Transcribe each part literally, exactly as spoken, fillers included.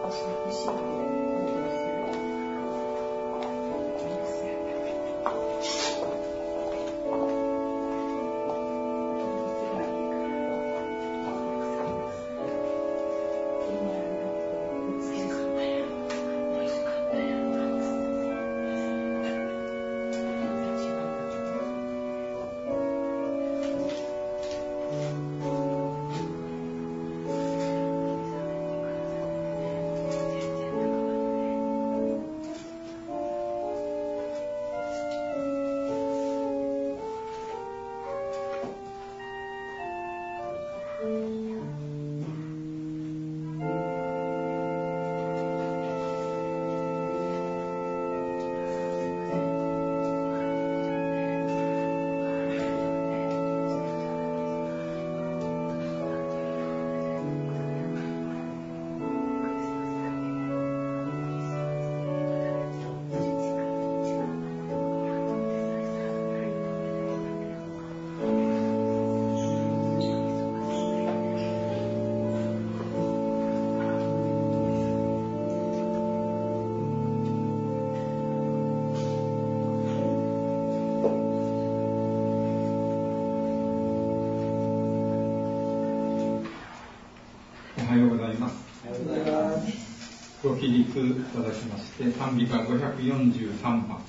ご起立いただきまして、賛美歌ごひゃくよんじゅうさんばん。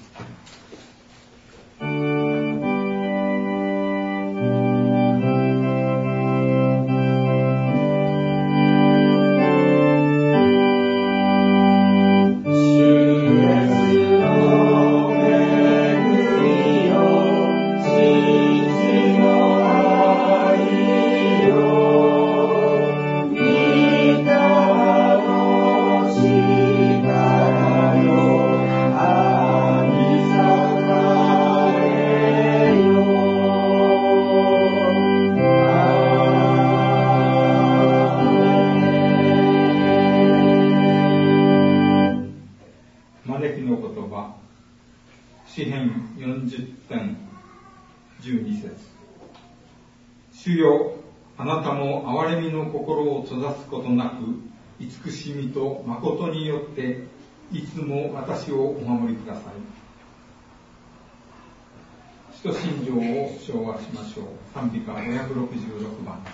慈しみと誠によっていつも私をお守りください。使徒信条を唱和しましょう。賛美歌ごひゃくろくじゅうろくばん。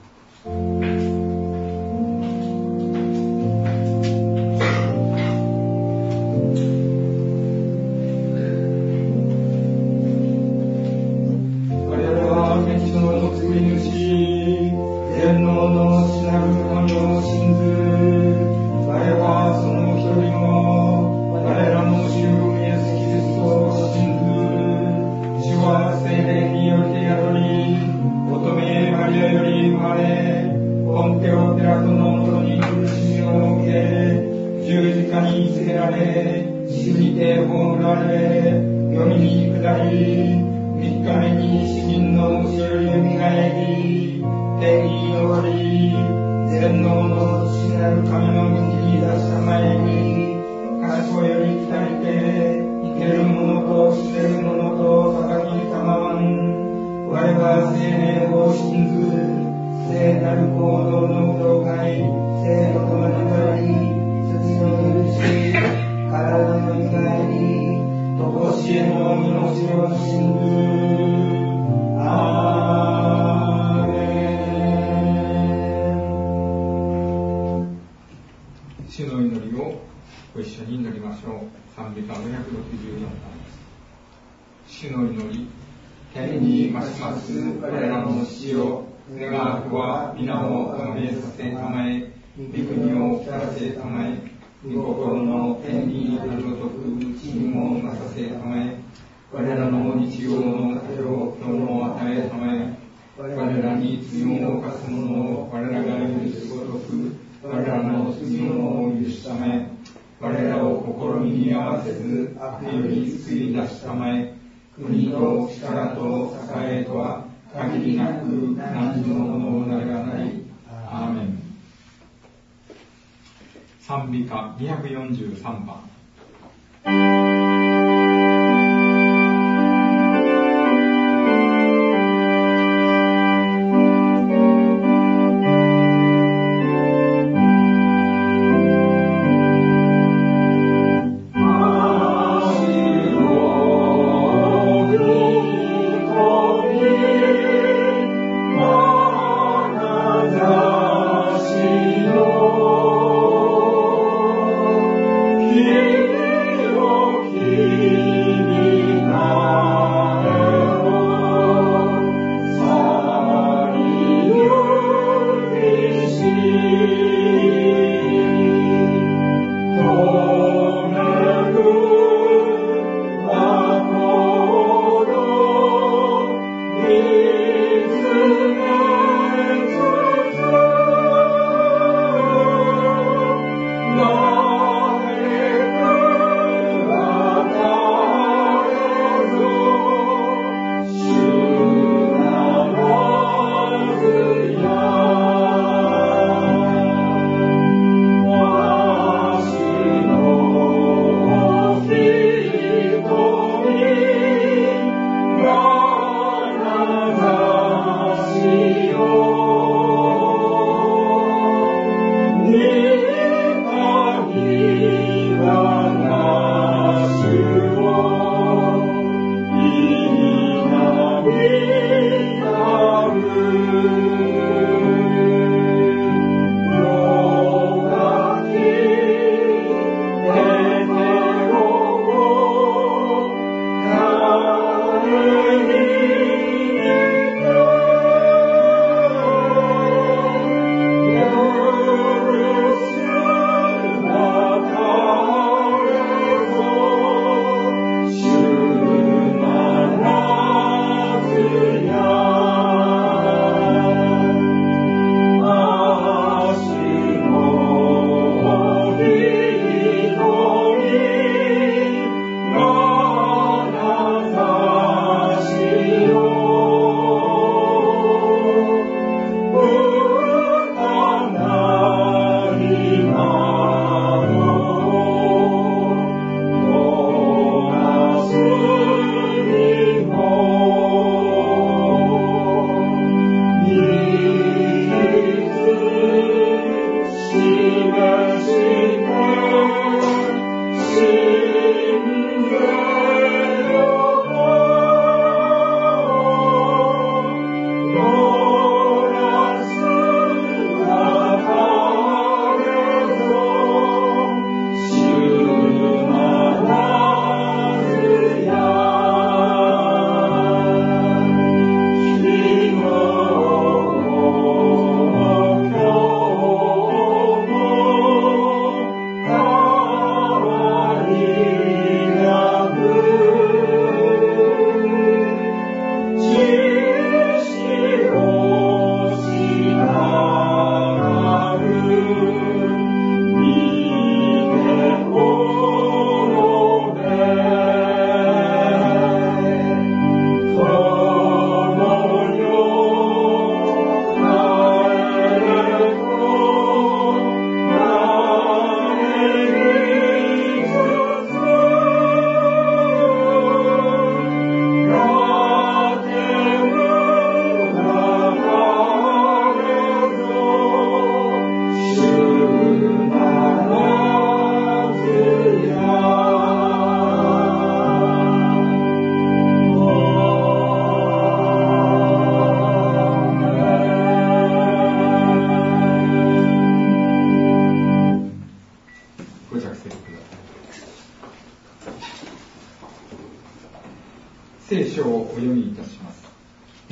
賛美歌にひゃくよんじゅうさんばん。 「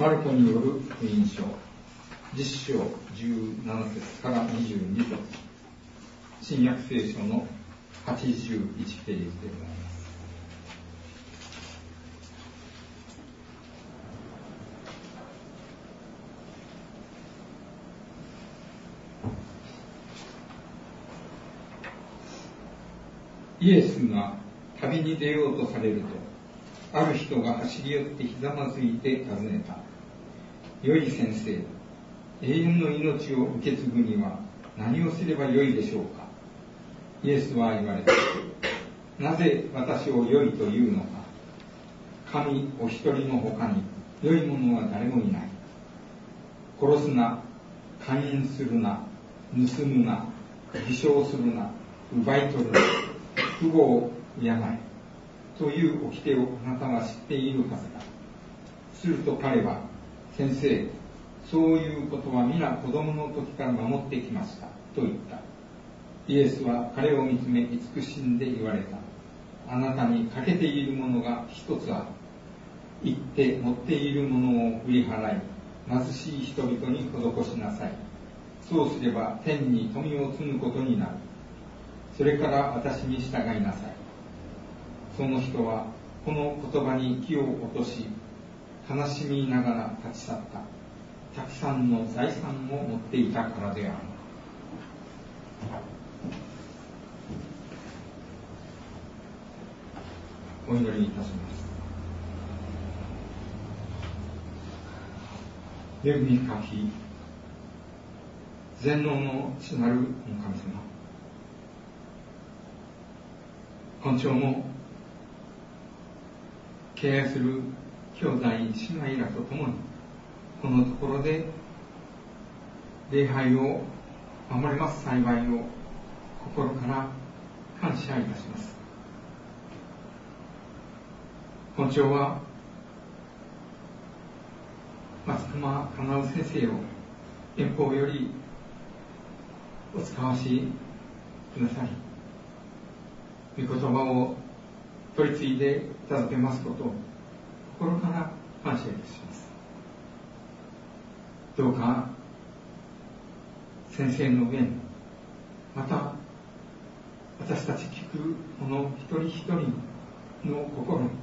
マルコによる福音書じゅっ章じゅうなな節からにじゅうに節、新約聖書のはちじゅういちページでございます。イエスが旅に出ようとされると、ある人が走り寄ってひざまずいて尋ねた。よい先生、永遠の命を受け継ぐには何をすればよいでしょうか。イエスは言われた。なぜ私をよいというのか。神お一人の他に良いものは誰もいない。殺すな、姦淫するな、盗むな、偽証するな、奪い取るな、父母を敬えという掟をあなたは知っているはずだ。すると彼は、先生、そういうことは皆子供の時から守ってきましたと言った。イエスは彼を見つめ慈しんで言われた。あなたに欠けているものが一つある。行って持っているものを振り払い、貧しい人々に施しなさい。そうすれば天に富を積むことになる。それから私に従いなさい。その人はこの言葉に気を落とし、悲しみながら立ち去った。たくさんの財産を持っていたからである。お祈りいたします。恵み深き全能の父なる神様、今朝も敬愛する兄弟姉妹らと共にこのところで礼拝を守れます幸いを心から感謝いたします。今朝は松隈かなう先生を遠方よりお使わしくださり、御言葉を取り継いでいただけますことを心から感謝いたします。どうか先生の上、また私たち聞く者一人一人の心に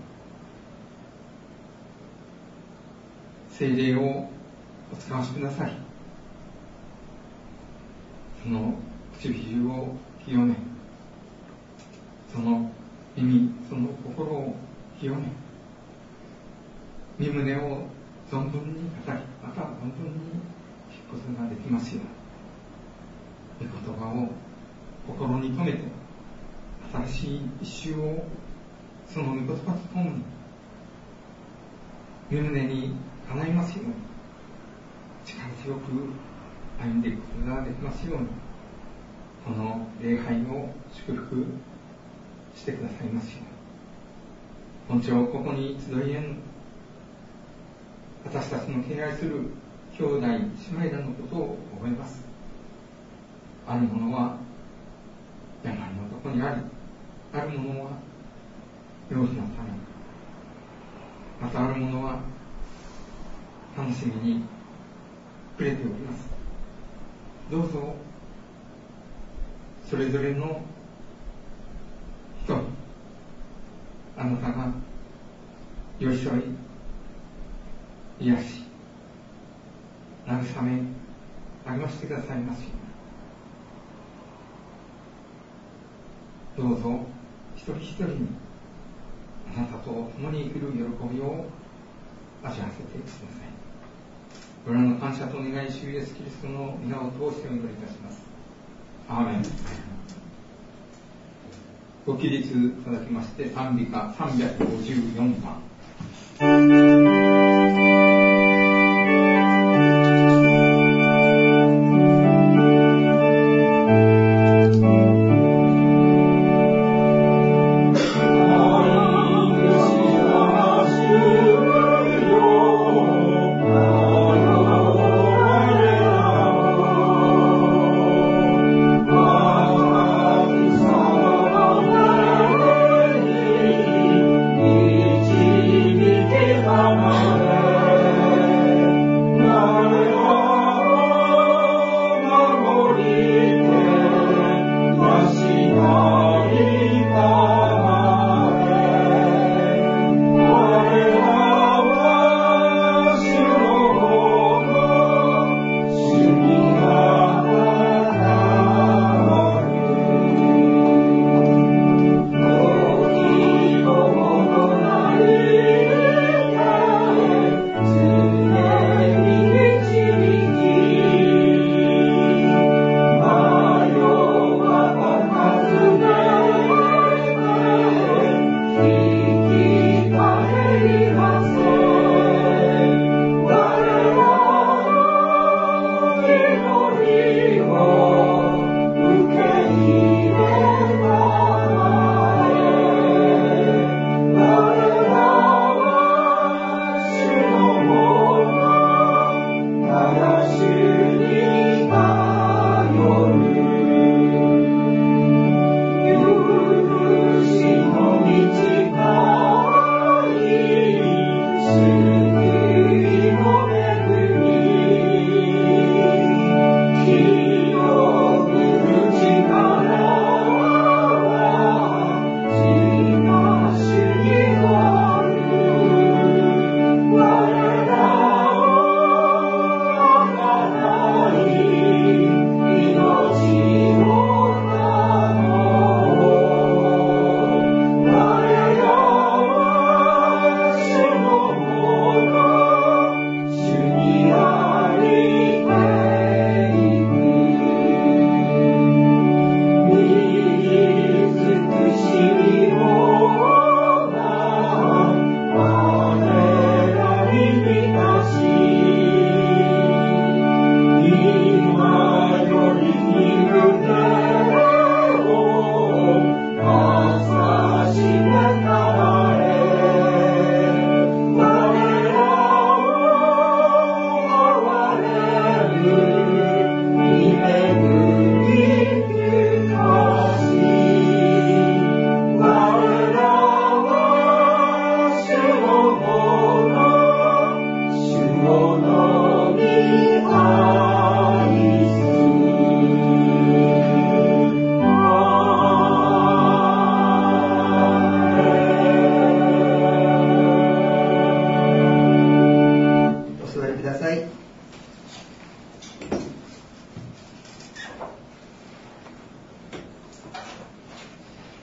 聖霊をお使わしください。その唇を清め、その耳、その心を清め、身胸を存分に語り、また存分に聞くことができますように、御言葉を心に留めて、新しい一周をその御言葉とともに身胸に叶いますように、力強く歩んでいくことができますように、この礼拝を祝福してくださいますように。本朝ここに集いえん私たちの敬愛する兄弟姉妹らのことを覚えます。あるものは病のとこにあり、あるものは病気のため、またあるものは楽しみに触れております。どうぞそれぞれの人にあなたが寄り添い、癒し、慰め励ましてくださいますように。どうぞ一人一人にあなたと共に生きる喜びを味わわせてください。これらの感謝とお願い、主イエスキリストの皆を通してお祈りいたします。アーメン。ご起立いただきまして、賛美歌さんびゃくごじゅうよんばん。 Bye.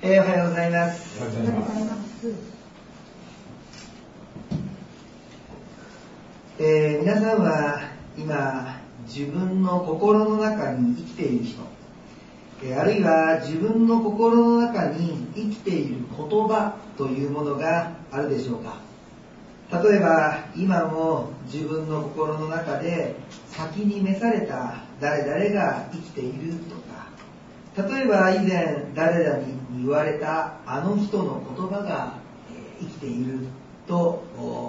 えー、おはようございます。 おはようございます。 えー、皆さんは今自分の心の中に生きている人、えー、あるいは自分の心の中に生きている言葉というものがあるでしょうか。例えば今も自分の心の中で先に召された誰々が生きているとか、例えば以前誰々に言われたあの人の言葉が生きていると、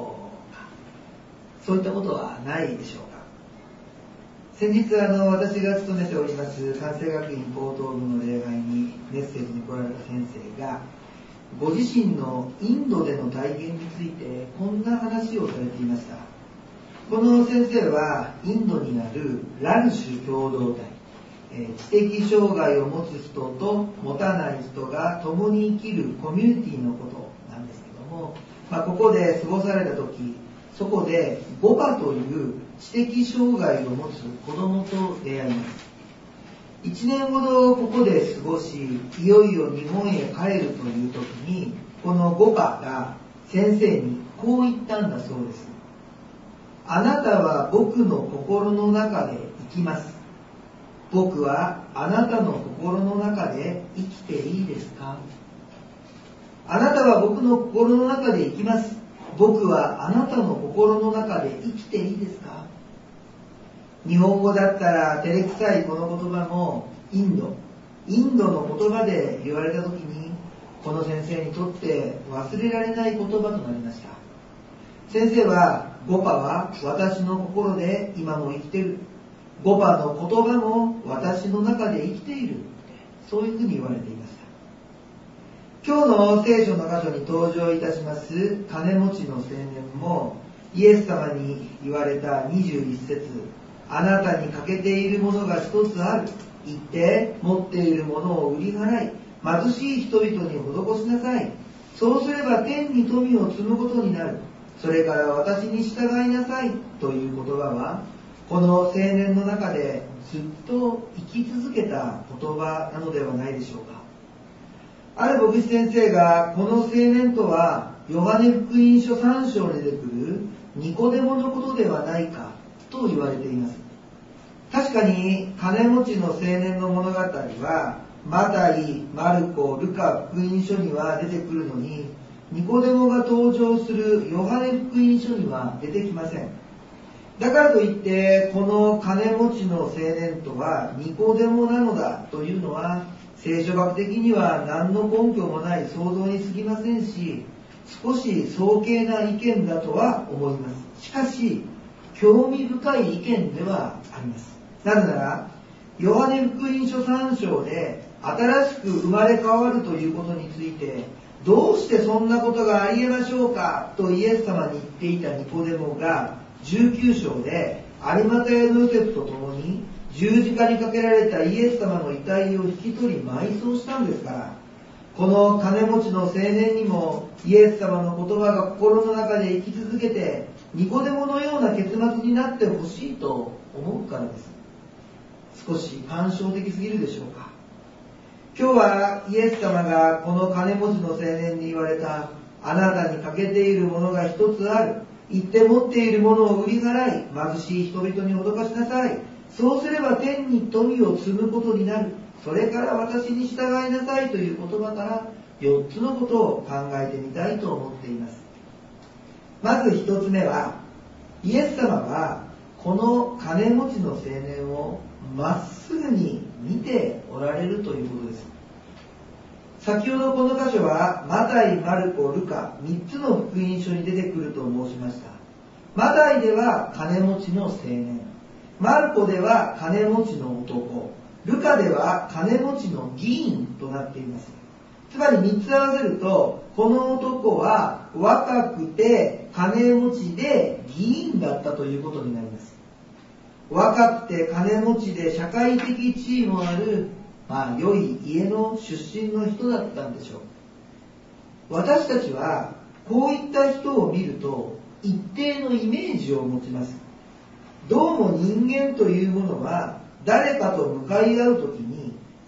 そういったことはないでしょうか。先日あの私が勤めております関西学院高等部の礼拝にメッセージに来られた先生が、ご自身のインドでの体験についてこんな話をされていました。この先生はインドにあるラルシュ共同体、知的障害を持つ人と持たない人が共に生きるコミュニティのことなんですけども、まあ、ここで過ごされた時、そこでゴパという知的障害を持つ子供と出会います。一年ほどここで過ごし、いよいよ日本へ帰るという時に、このゴパが先生にこう言ったんだそうです。あなたは僕の心の中で生きます。僕はあなたの心の中で生きていいですか？あなたは僕の心の中で生きます。僕はあなたの心の中で生きていいですか？日本語だったら照れくさいこの言葉もインド、インドの言葉で言われた時に、この先生にとって忘れられない言葉となりました。先生は、ゴパは私の心で今も生きている。ゴパの言葉も私の中で生きている。そういうふうに言われていました。今日の聖書の箇所に登場いたします金持ちの青年も、イエス様に言われたにじゅういち節、あなたに欠けているものが一つある。行って持っているものを売り払い、貧しい人々に施しなさい。そうすれば天に富を積むことになる。それから私に従いなさい。という言葉は、この青年の中でずっと生き続けた言葉なのではないでしょうか。ある牧師先生が、この青年とはヨハネ福音書さん章に出てくるニコデモのことではないかと言われています。確かに金持ちの青年の物語はマタイ、マルコ、ルカ福音書には出てくるのに、ニコデモが登場するヨハネ福音書には出てきません。だからといってこの金持ちの青年とはニコデモなのだというのは、聖書学的には何の根拠もない想像に過ぎませんし、少し早計な意見だとは思います。しかし興味深い意見ではあります。なぜならヨハネ福音書さん章で新しく生まれ変わるということについて、どうしてそんなことがありえましょうかとイエス様に言っていたニコデモがじゅうきゅう章で有馬太ヨセフと共に十字架にかけられたイエス様の遺体を引き取り埋葬したんですから、この金持ちの青年にもイエス様の言葉が心の中で生き続けて、ニコデモのような結末になってほしいと思うからです。少し感傷的すぎるでしょうか。今日はイエス様がこの金持ちの青年に言われた、あなたに欠けているものが一つある。行って持っているものを売り払い、貧しい人々に施しなさい。そうすれば天に富を積むことになる。それから私に従いなさいという言葉からよっつのことを考えてみたいと思っています。まず一つ目は、イエス様はこの金持ちの青年をまっすぐに見ておられるということです。先ほどこの箇所はマタイ、マルコ、ルカみっつの福音書に出てくると申しました。マタイでは金持ちの青年、マルコでは金持ちの男、ルカでは金持ちの議員となっています。つまりみっつ合わせると、この男は若くて金持ちで議員だったということになります。若くて金持ちで社会的地位もある、まあ良い家の出身の人だったんでしょう。私たちはこういった人を見ると一定のイメージを持ちます。どうも人間というものは誰かと向かい合うときに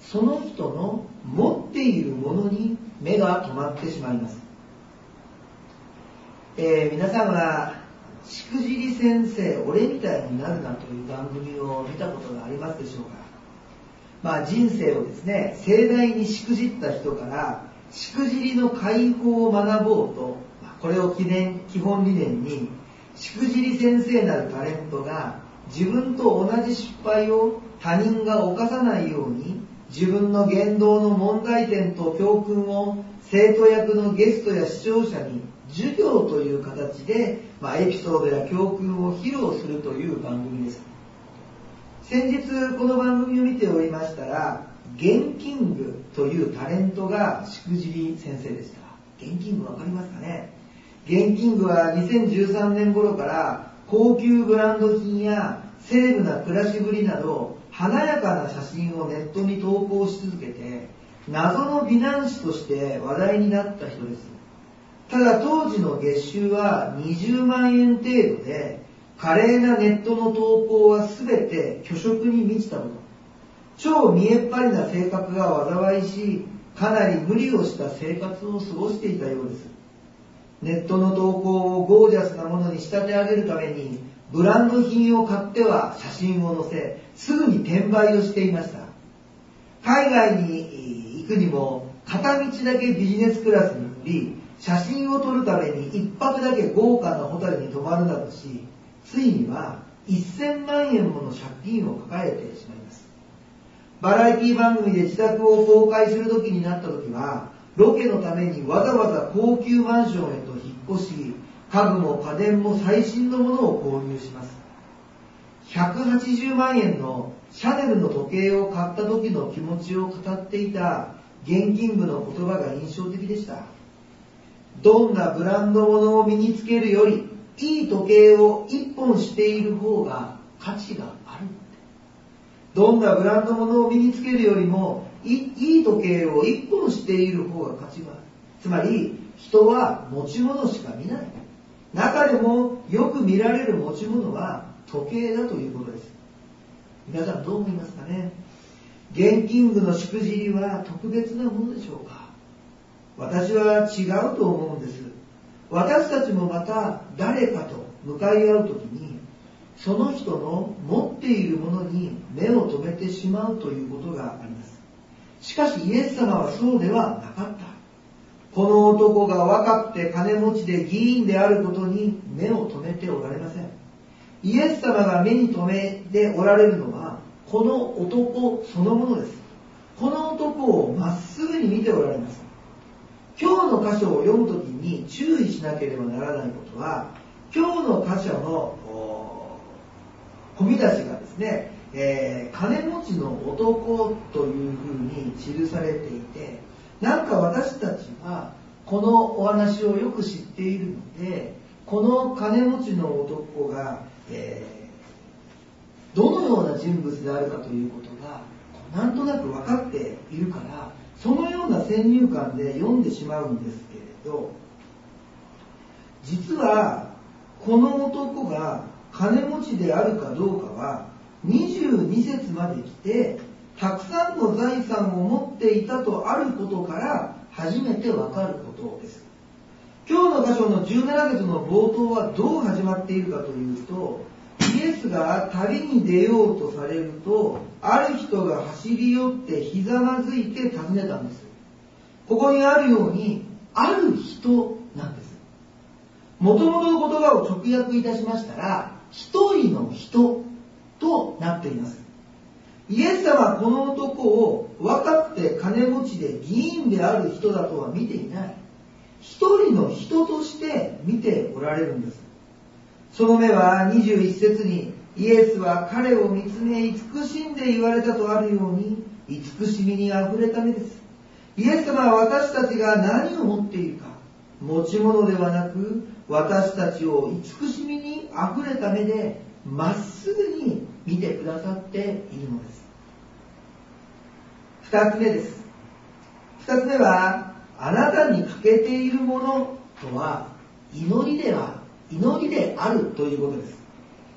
その人の持っているものに目が止まってしまいます。えー、皆さんはしくじり先生俺みたいになるなという番組を見たことがありますでしょうか。まあ、人生をですね盛大にしくじった人からしくじりの解放を学ぼうと、これを記念基本理念にしくじり先生なるタレントが自分と同じ失敗を他人が犯さないように自分の言動の問題点と教訓を生徒役のゲストや視聴者に授業という形で、まあ、エピソードや教訓を披露するという番組です。先日この番組を見ておりましたら、ゲンキングというタレントがしくじり先生でした。ゲンキングわかりますかね。ゲンキングはにせんじゅうさんねん頃から高級ブランド品やセレブな暮らしぶりなど華やかな写真をネットに投稿し続けて謎の美男子として話題になった人です。ただ当時の月収はにじゅうまんえん程度で、華麗なネットの投稿は全て虚飾に満ちたもの。超見えっ張りな性格が災いし、かなり無理をした生活を過ごしていたようです。ネットの投稿をゴージャスなものに仕立て上げるために、ブランド品を買っては写真を載せ、すぐに転売をしていました。海外に行くにも、片道だけビジネスクラスに乗り、写真を撮るために一泊だけ豪華なホテルに泊まるなどし、ついにはせんまんえんもの借金を抱えてしまいます。バラエティ番組で自宅を公開する時になった時は、ロケのためにわざわざ高級マンションへと引っ越し、家具も家電も最新のものを購入します。ひゃくはちじゅうまんえんのシャネルの時計を買った時の気持ちを語っていたゲンキングの言葉が印象的でした。どんなブランド物を身につけるより、いい時計を一本している方が価値がある。どんなブランド物を身につけるよりも、いい時計を一本している方が価値がある。つまり、人は持ち物しか見ない。中でもよく見られる持ち物は時計だということです。皆さんどう思いますかね。ゲンキングのしくじりは特別なものでしょうか。私は違うと思うんです。私たちもまた誰かと向かい合うときに、その人の持っているものに目を留めてしまうということがあります。しかしイエス様はそうではなかった。この男が若くて金持ちで議員であることに目を留めておられません。イエス様が目に留めておられるのは、この男そのものです。この男をまっすぐに見ておられます。今日の箇所を読むときに注意しなければならないことは、今日の箇所の込み出しがですね、えー、金持ちの男というふうに記されていて、なんか私たちはこのお話をよく知っているので、この金持ちの男が、えー、どのような人物であるかということがなんとなく分かっているから、そのような先入観で読んでしまうんですけれど、実はこの男が金持ちであるかどうかはにじゅうに節まで来て、たくさんの財産を持っていたとあることから初めてわかることです。今日の箇所のじゅうなな節の冒頭はどう始まっているかというと、イエスが旅に出ようとされると、ある人が走り寄ってひざまずいて尋ねたんです。ここにあるように、ある人なんです。もともとの言葉を直訳いたしましたら、一人の人となっています。イエス様はこの男を若くて金持ちで議員である人だとは見ていない。一人の人として見ておられるんです。その目はにじゅういち節に、イエスは彼を見つめ慈しんで言われたとあるように、慈しみにあふれた目です。イエス様は私たちが何を持っているか、持ち物ではなく、私たちを慈しみにあふれた目でまっすぐに見てくださっているのです。二つ目です。二つ目は、あなたに欠けているものとは祈りでは祈りであるということです。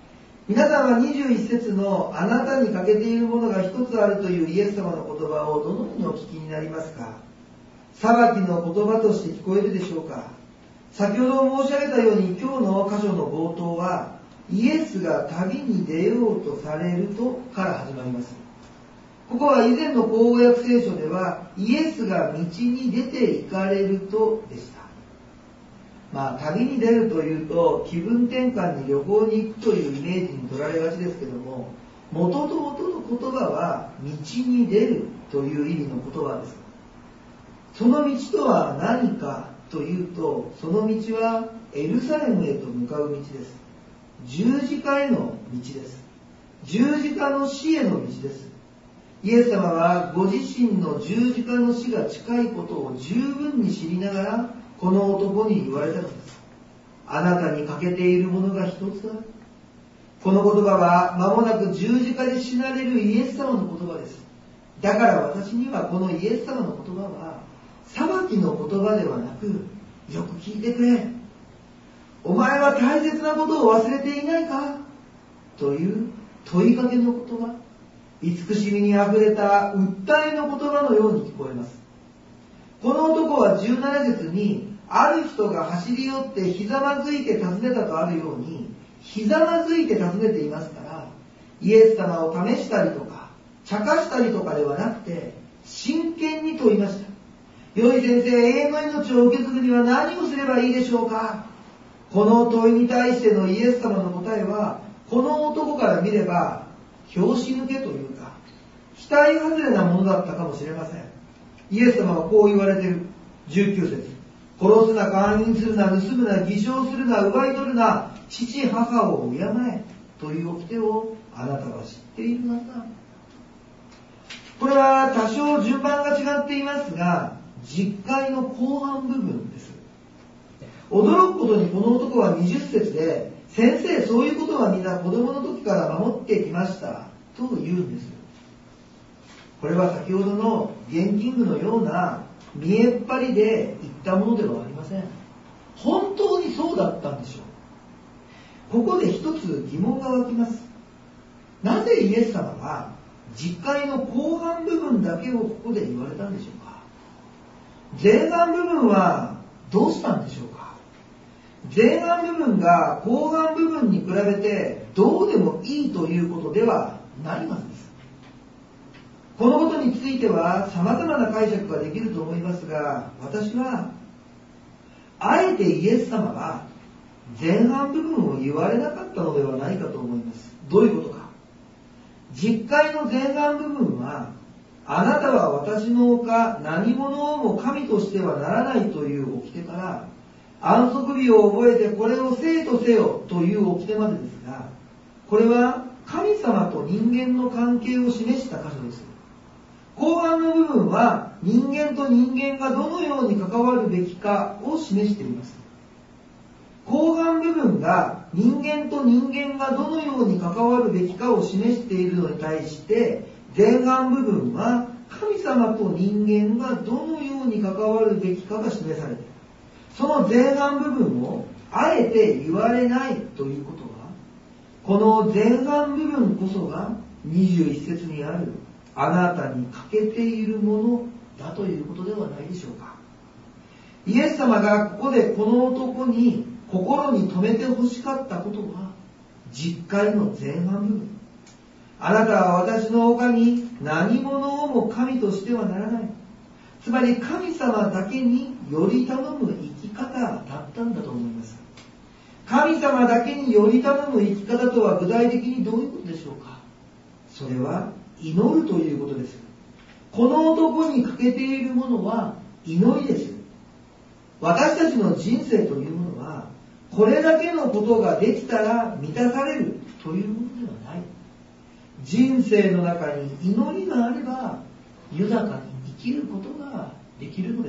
皆さんはにじゅういち節のあなたに欠けているものが一つあるというイエス様の言葉をどのようにお聞きになりますか。裁きの言葉として聞こえるでしょうか。先ほど申し上げたように今日の箇所の冒頭はイエスが旅に出ようとされるとから始まります。ここは以前の口語訳聖書ではイエスが道に出て行かれるとでした。まあ旅に出るというと気分転換に旅行に行くというイメージに取られがちですけども、元と元の言葉は道に出るという意味の言葉です。その道とは何かというと、その道はエルサレムへと向かう道です。十字架への道です。十字架の死への道です。イエス様はご自身の十字架の死が近いことを十分に知りながらこの男に言われたのです。あなたに欠けているものが一つある。この言葉は間もなく十字架で死なれるイエス様の言葉です。だから私にはこのイエス様の言葉は裁きの言葉ではなく、よく聞いてくれ、お前は大切なことを忘れていないかという問いかけの言葉、慈しみにあふれた訴えの言葉のように聞こえます。この男はじゅうなな節にある人が走り寄ってひざまずいて尋ねたとあるように、ひざまずいて尋ねていますから、イエス様を試したりとか茶化したりとかではなくて真剣に問いました。良い先生、永遠の命を受け継ぐには何をすればいいでしょうか。この問いに対してのイエス様の答えは、この男から見れば拍子抜けというか期待外れなものだったかもしれません。イエス様はこう言われている。じゅうきゅう節、殺すな、姦淫するな、盗むな、偽証するな、奪い取るな、父母を敬えという掟をあなたは知っているはずだ。これは多少順番が違っていますが、実会の後半部分です。驚くことにこの男はにじゅう節で、先生、そういうことはみんな子供の時から守ってきましたと言うんです。これは先ほどの現金具のような見えっ張りで言ったものではありません。本当にそうだったんでしょう。ここで一つ疑問が湧きます。なぜイエス様は実会の後半部分だけをここで言われたんでしょうか。前半部分はどうしたんでしょうか。前半部分が後半部分に比べてどうでもいいということではないはずです。このことについては様々な解釈ができると思いますが、私はあえてイエス様は前半部分を言われなかったのではないかと思います。どういうことか。実会の前半部分は、あなたは私のほか何者をも神としてはならないという掟から、安息日を覚えてこれをせいとせよという掟までですが、これは神様と人間の関係を示した箇所です。後半の部分は人間と人間がどのように関わるべきかを示しています。後半部分が人間と人間がどのように関わるべきかを示しているのに対して、前半部分は神様と人間がどのように関わるべきかが示されている。その前半部分をあえて言われないということは、この前半部分こそがにじゅういち節にあるあなたに欠けているものだということではないでしょうか。イエス様がここでこの男に心に留めて欲しかったことは、実会の前半部分。あなたは私の他に何者をも神としてはならない。つまり神様だけにより頼む生き方だったんだと思います。神様だけにより頼む生き方とは具体的にどういうことでしょうか。それは祈るということです。この男に欠けているものは祈りです。私たちの人生というものは、これだけのことができたら満たされるというものではない。人生の中に祈りがあれば豊かに生きることができるのです。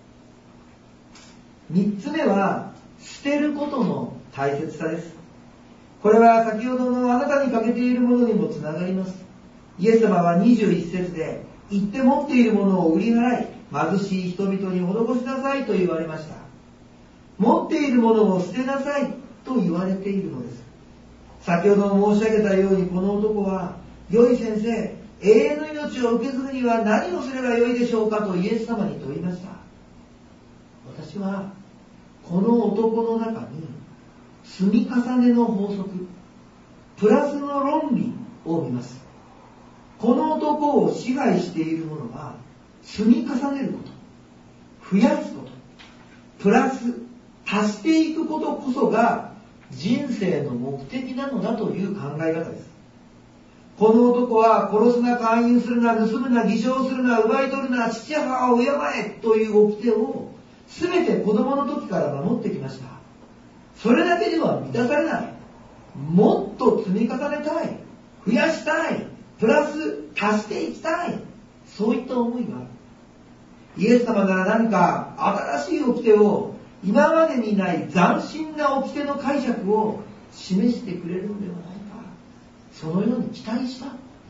三つ目は捨てることの大切さです。これは先ほどのあなたに欠けているものにもつながります。イエス様はにじゅういち節で、行って持っているものを売り払い、貧しい人々に施しなさいと言われました。持っているものを捨てなさいと言われているのです。 先ほど申し上げたように、この男は、良い先生、永遠の命を受け継ぐには何をすればよいでしょうかとイエス様に問いました。私はこの男の中に積み重ねの法則、プラスの論理を見ます。この男を支配しているものは積み重ねること、増やすこと、プラス足していくことこそが人生の目的なのだという考え方です。この男は殺すな、勧誘するな、盗むな、偽証するな、奪い取るな、父母を敬えという掟を全て子供の時から守ってきました。それだけでは満たされない。もっと積み重ねたい、増やしたい、プラス足していきたい、そういった思いがある。イエス様が何か新しい掟を、今までにない斬新な掟の解釈を示してくれるのではないか、そのように期待した。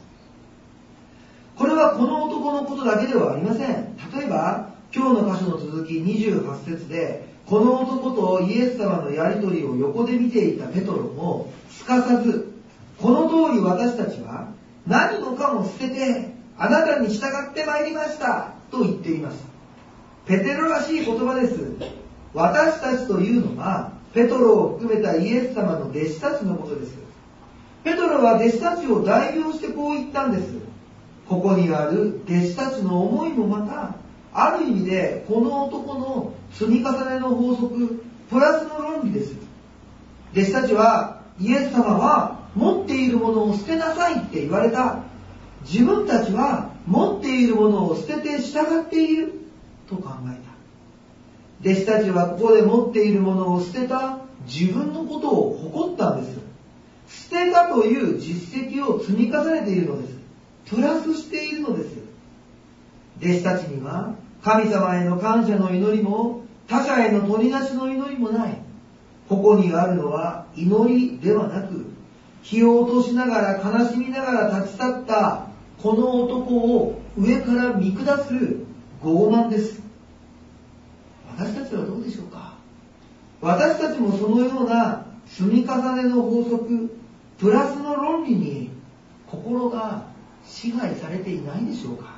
これはこの男のことだけではありません。例えば今日の箇所の続きにじゅうはち節で、この男とイエス様のやりとりを横で見ていたペトロもすかさず、この通り私たちは何もかも捨ててあなたに従ってまいりましたと言っています。ペテロらしい言葉です。私たちというのはペトロを含めたイエス様の弟子たちのことです。ペトロは弟子たちを代表してこう言ったんです。ここにある弟子たちの思いもまたある意味でこの男の積み重ねの法則、プラスの論理です。弟子たちはイエス様は持っているものを捨てなさいって言われた。自分たちは持っているものを捨てて従っていると考えた。弟子たちはここで持っているものを捨てた自分のことを誇ったんです。捨てたという実績を積み重ねているのです。プラスしているのです。弟子たちには神様への感謝の祈りも他者への取りなしの祈りもない。ここにあるのは祈りではなく、気を落としながら悲しみながら立ち去ったこの男を上から見下す傲慢です。私たちはどうでしょうか。私たちもそのような積み重ねの法則、プラスの論理に心が支配されていないでしょうか。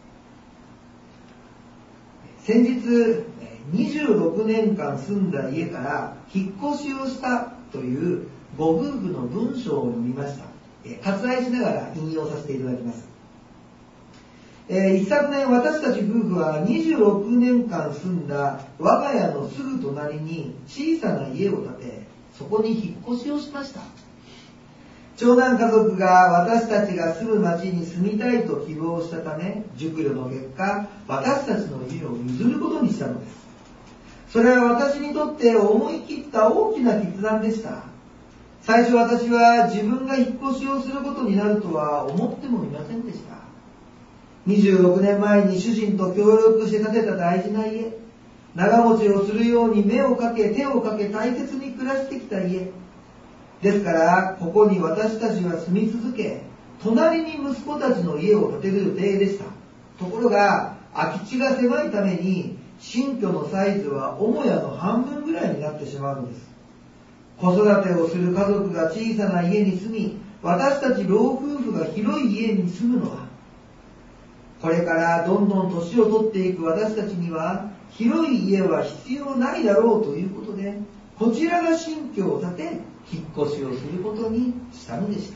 先日にじゅうろくねんかん住んだ家から引っ越しをしたというご夫婦の文章を読みました。割愛しながら引用させていただきます。一昨年私たち夫婦はにじゅうろくねんかん住んだ我が家のすぐ隣に小さな家を建て、そこに引っ越しをしました。長男家族が私たちが住む町に住みたいと希望したため、熟慮の結果、私たちの家を譲ることにしたのです。それは私にとって思い切った大きな決断でした。最初私は自分が引っ越しをすることになるとは思ってもいませんでした。にじゅうろくねんまえに主人と協力して建てた大事な家、長持ちをするように目をかけ手をかけ大切に暮らしてきた家ですから、ここに私たちは住み続け、隣に息子たちの家を建てる予定でした。ところが空き地が狭いために新居のサイズは母屋の半分ぐらいになってしまうのです。子育てをする家族が小さな家に住み、私たち老夫婦が広い家に住むのは、これからどんどん年を取っていく私たちには広い家は必要ないだろうということで、こちらが新居を建て引っ越しをすることにしたのでした。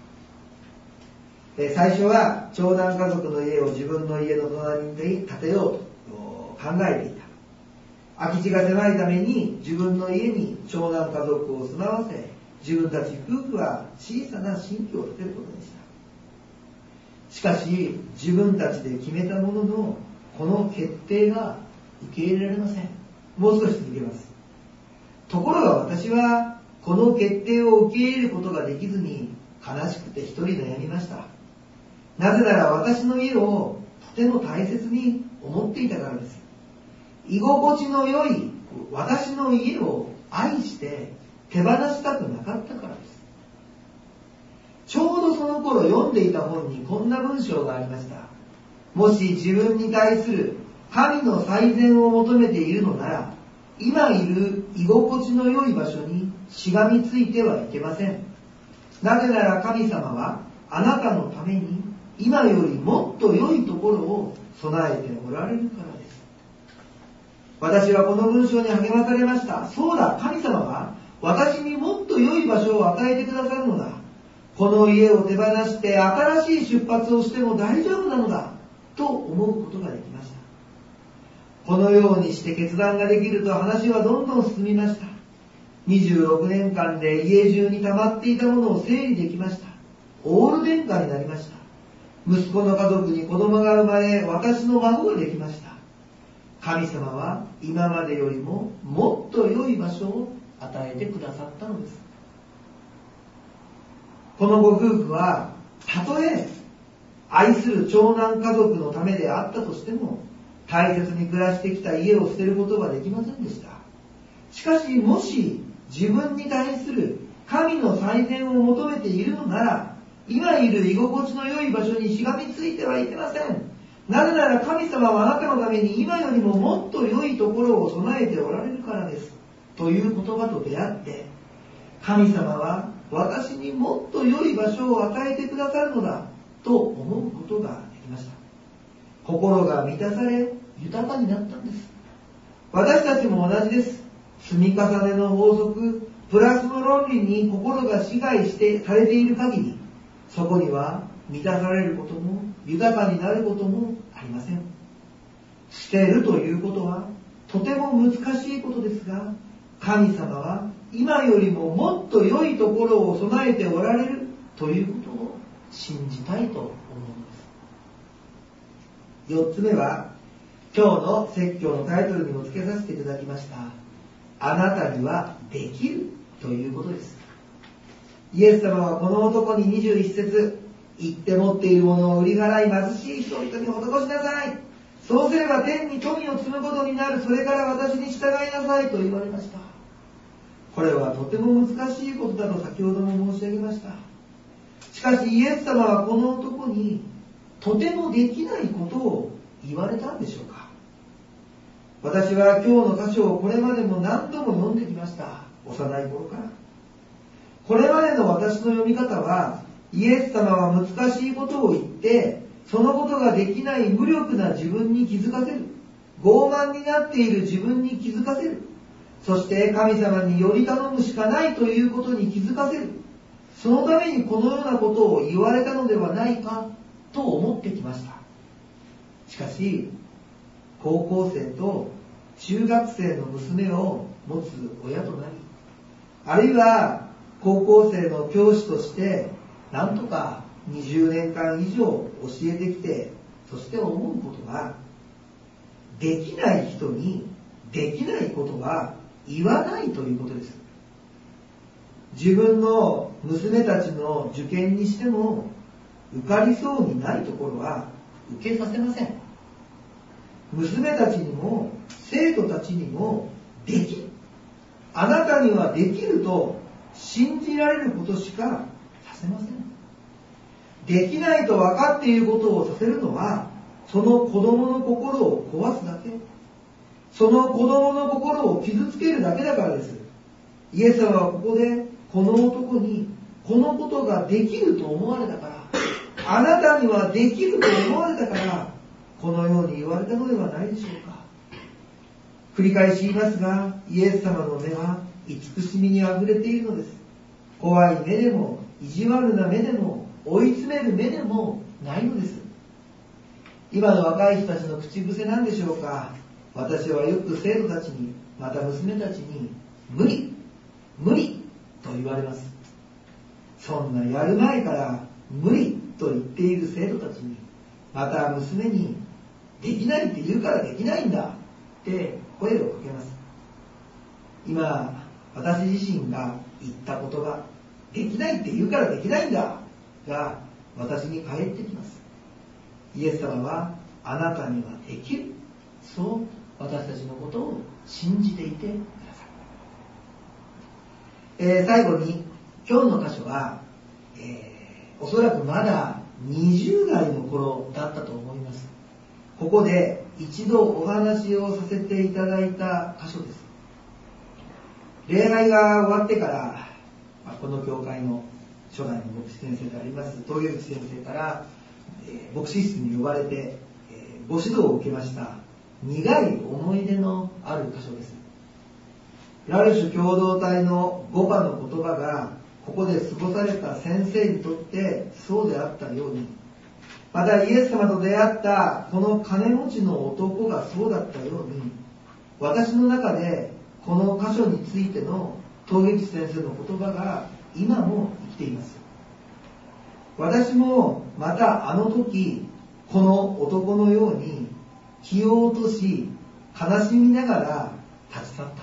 最初は長男家族の家を自分の家の隣に建てようと考えていた。空き地が狭いために自分の家に長男家族を住まわせ、自分たち夫婦は小さな新居を建てることでした。しかし自分たちで決めたものの、この決定が受け入れられません。もう少し続けます。ところが私はこの決定を受け入れることができずに悲しくて一人悩みました。なぜなら私の家をとても大切に思っていたからです。居心地の良い私の家を愛して手放したくなかったからです。ちょうどその頃読んでいた本にこんな文章がありました。もし自分に対する神の最善を求めているのなら、今いる居心地の良い場所にしがみついてはいけません。 なぜなら神様はあなたのために今よりもっと良いところを備えておられるからです。私はこの文章に励まされました。そうだ、神様は私にもっと良い場所を与えてくださるのだ。この家を手放して新しい出発をしても大丈夫なのだと思うことができました。このようにして決断ができると話はどんどん進みました。にじゅうろくねんかんで家中に溜まっていたものを整理できました。オール電化になりました。息子の家族に子供が生まれ、私の孫ができました。神様は今までよりももっと良い場所を与えてくださったのです。このご夫婦はたとえ愛する長男家族のためであったとしても、大切に暮らしてきた家を捨てることはできませんでした。しかし、もし自分に対する神の最善を求めているのなら、今いる居心地の良い場所にしがみついてはいけません。なぜなら神様はあなたのために今よりももっと良いところを備えておられるからです。という言葉と出会って、神様は私にもっと良い場所を与えてくださるのだと思うことができました。心が満たされ豊かになったんです。私たちも同じです。積み重ねの法則、プラスの論理に心が支配してされている限り、そこには満たされることも豊かになることもありません。捨てるということはとても難しいことですが、神様は今よりももっと良いところを備えておられるということを信じたいと思うのです。よっつめは、今日の説教のタイトルにも付けさせていただきました、あなたにはできるということです。イエス様はこの男ににじゅういっ節、言って持っているものを売り払い貧しい人々に施しなさい。そうすれば天に富を積むことになる。それから私に従いなさいと言われました。これはとても難しいことだと先ほども申し上げました。しかしイエス様はこの男にとてもできないことを言われたんでしょうか。私は今日の箇所をこれまでも何度も読んできました。幼い頃から。これまでの私の読み方は、イエス様は難しいことを言って、そのことができない無力な自分に気づかせる。傲慢になっている自分に気づかせる。そして神様により頼むしかないということに気づかせる。そのためにこのようなことを言われたのではないかと思ってきました。しかし、高校生と中学生の娘を持つ親となり、あるいは高校生の教師としてなんとかにじゅうねんかん以上教えてきて、そして思うことは、できない人にできないことは言わないということです。自分の娘たちの受験にしても受かりそうにないところは受けさせません。娘たちにも生徒たちにもできる、あなたにはできると信じられることしかさせません。できないと分かっていることをさせるのは、その子供の心を壊すだけ、その子供の心を傷つけるだけだからです。イエス様はここでこの男にこのことができると思われたから、あなたにはできると思われたから、このように言われたのではないでしょうか。繰り返し言いますが、イエス様の目は慈しみにあふれているのです。怖い目でも意地悪な目でも追い詰める目でもないのです。今の若い人たちの口癖なんでしょうか。私はよく生徒たちに、また娘たちに、無理無理と言われます。そんなやる前から無理と言っている生徒たちに、また娘に、できないって言うからできないんだって声をかけます。今私自身が言った言葉、できないって言うからできないんだが私に返ってきます。イエス様はあなたにはできる、そう私たちのことを信じていてください。えー、最後に今日の箇所は、えー、おそらくまだにじゅう代の頃だったと思います。ここで一度お話をさせていただいた箇所です。礼拝が終わってから、この教会の初代の牧師先生であります峠口先生から、えー、牧師室に呼ばれて、えー、ご指導を受けました。苦い思い出のある箇所です。ラルシュ共同体の語場の言葉がここで過ごされた先生にとってそうであったように、またイエス様と出会ったこの金持ちの男がそうだったように、私の中でこの箇所についての峠口先生の言葉が今も生きています。私もまたあの時この男のように気を落とし悲しみながら立ち去った、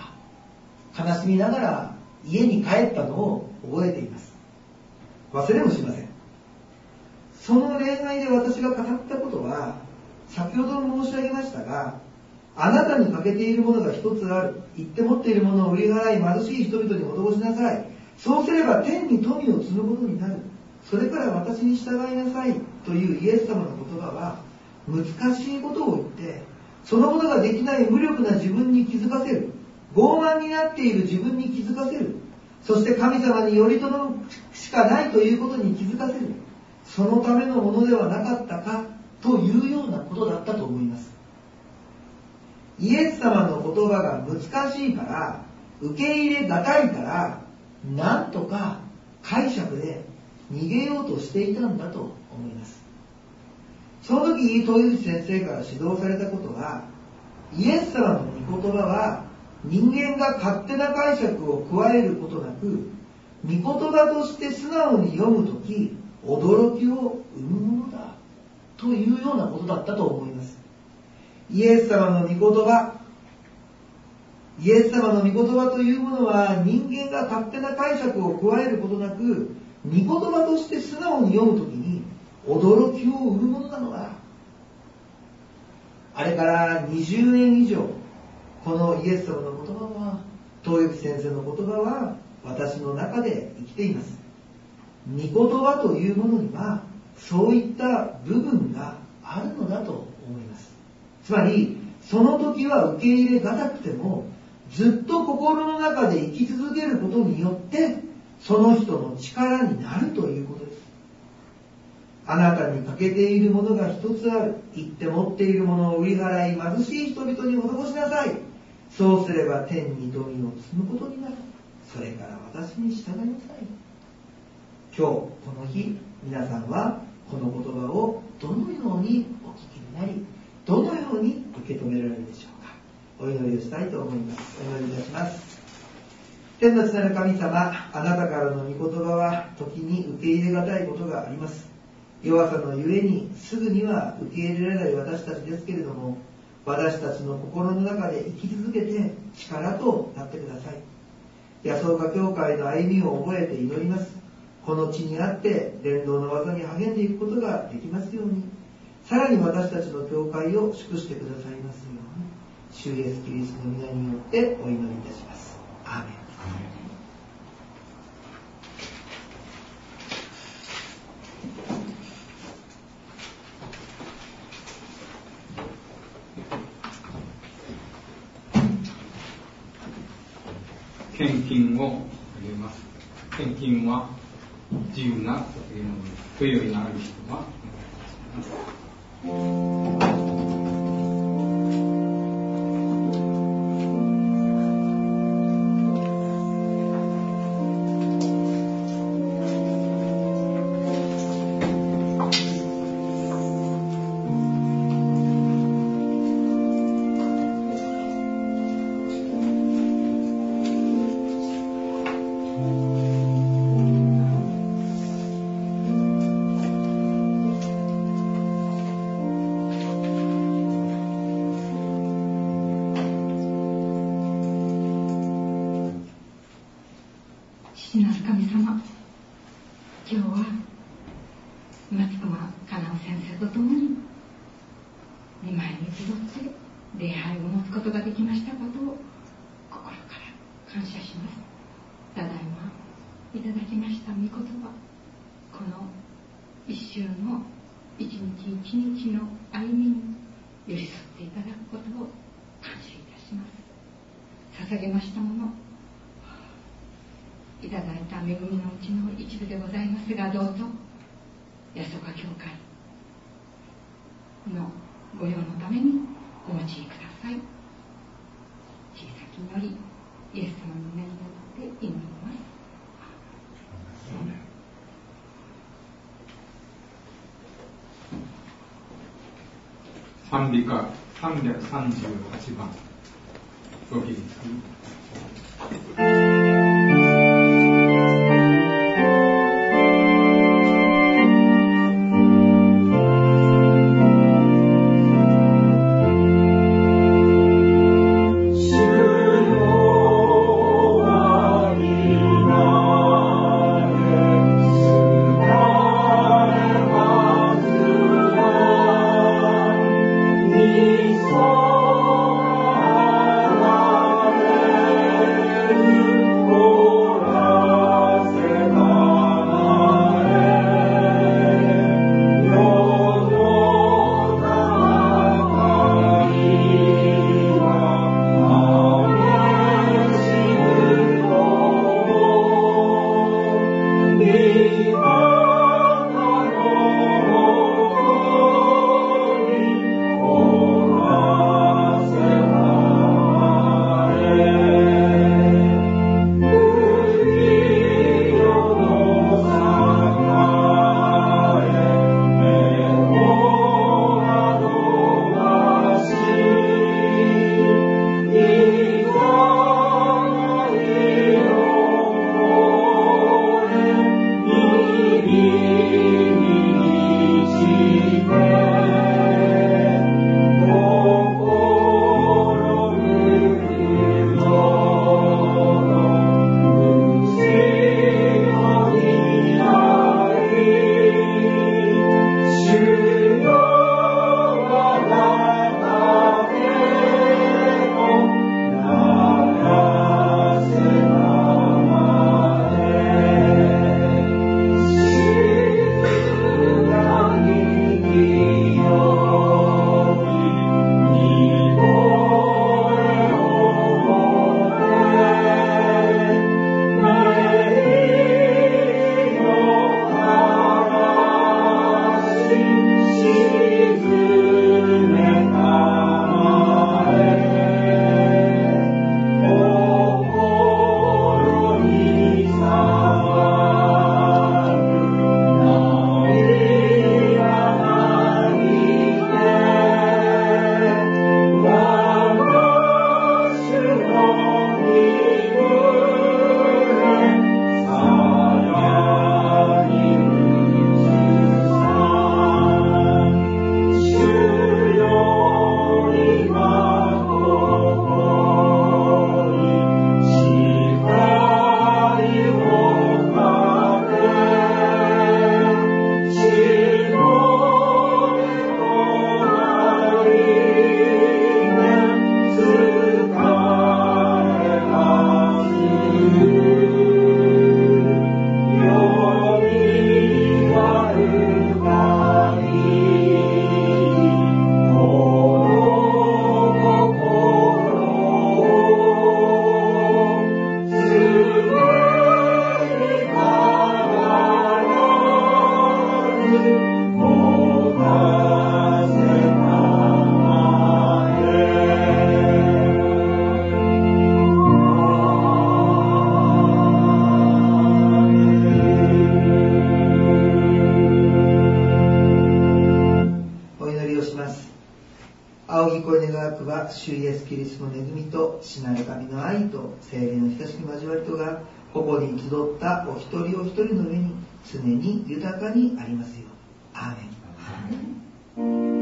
悲しみながら家に帰ったのを覚えています。忘れもしません。その礼拝で私が語ったことは、先ほど申し上げましたが、あなたに欠けているものが一つある。言って持っているものを売り払い、貧しい人々に施しなさい。そうすれば天に富を積むことになる。それから私に従いなさいというイエス様の言葉は、難しいことを言って、そのことができない無力な自分に気づかせる。傲慢になっている自分に気づかせる。そして神様により頼むしかないということに気づかせる。そのためのものではなかったかというようなことだったと思います。イエス様の言葉が難しいから、受け入れがたいから、なんとか解釈で逃げようとしていたんだと思います。その時、豊口先生から指導されたことは、イエス様の御言葉は人間が勝手な解釈を加えることなく、御言葉として素直に読むとき、驚きを生むものだというようなことだったと思います。イエス様の御言葉、イエス様の御言葉というものは人間が勝手な解釈を加えることなく、御言葉として素直に読むときに驚きを生むものなのだ。あれからにじゅうねん以上、このイエス様の言葉は、東幸先生の言葉は私の中で生きています。御言葉というものにはそういった部分があるのだと思います。つまりその時は受け入れがたくても、ずっと心の中で生き続けることによってその人の力になるということです。あなたに欠けているものが一つある。言って持っているものを売り払い、貧しい人々に施しなさい。そうすれば天に富を積むことになる。それから私に従いなさい。今日この日、皆さんはこの言葉をどのようにお聞きになり、どのように受け止められるでしょうか。お祈りをしたいと思います。お祈りいたします。天の父なる神様、あなたからの御言葉は時に受け入れがたいことがあります。弱さのゆえにすぐには受け入れられない私たちですけれども、私たちの心の中で生き続けて力となってください。野草家教会の歩みを覚えて祈ります。この地にあって伝道の技に励んでいくことができますように、さらに私たちの教会を祝してくださいますように、主イエスキリストの皆によってお祈りいたします。アーメン。 献金をあげます。献金は自由な捧げ物です。不用意のある人はお願いします。 父なる神様、今日は松隈かなお先生と共ににまいに集って礼拝を持つことができましたことを心から感謝します。ただいまいただきました御言葉、この一週の一日一日の歩みに寄り添っていただくことを感謝いたします。捧げましたものいただだいた恵みのうちの一部でございますが、どうぞ八十日教会の御用のためにお持ちください。小さき祈り、イエス様の皆によって祈ります。 賛美歌さんびゃくさんじゅうはちばん、ご起立。 主イエスキリストの恵みと父なる神の愛と聖霊の親しき交わりとがここに集ったお一人お一人の上に常に豊かにありますよう。アーメン。